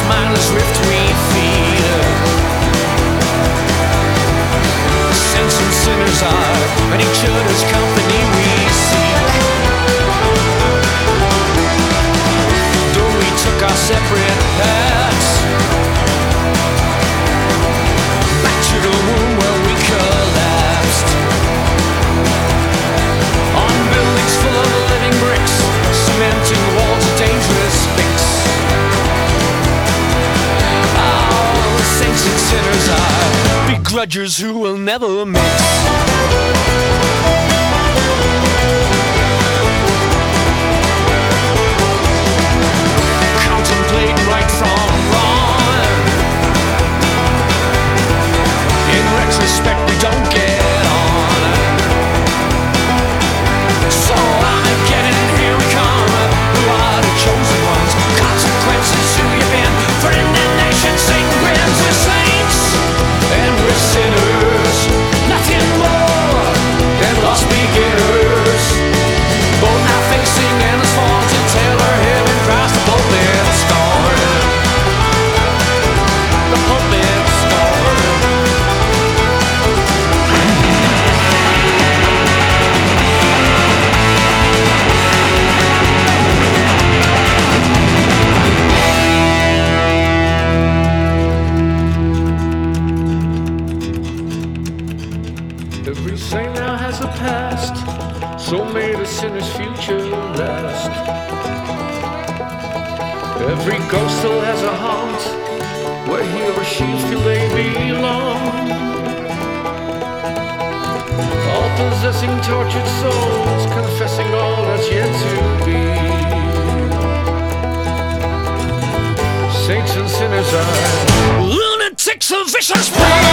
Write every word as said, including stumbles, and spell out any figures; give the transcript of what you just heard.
mindless rift we feed. Saints and sinners are, and each other's company we seek. Though we took our separate paths, back to the womb where we collapsed. On buildings full of living bricks, cementing walls a dangerous fix. Oh, saints and sinners are begrudgers who will never mix. Contemplate right from wrong. In retrospect, we don't get on. So Armageddon, here we come. Who are the chosen ones? Consequences, who you been? For indignation, Satan grins. We're saints and we're sinners. Nothing more than lost beginners. Both now facing endless falls to tell our heaven Christ the pulpit scorn. The pulpit scorn. Every saint now has a past, so may the sinner's future last. Every ghost still has a haunt, where he or she feel they belong. All possessing tortured souls, confessing all that's yet to be. Saints and sinners are lunatics of vicious prey.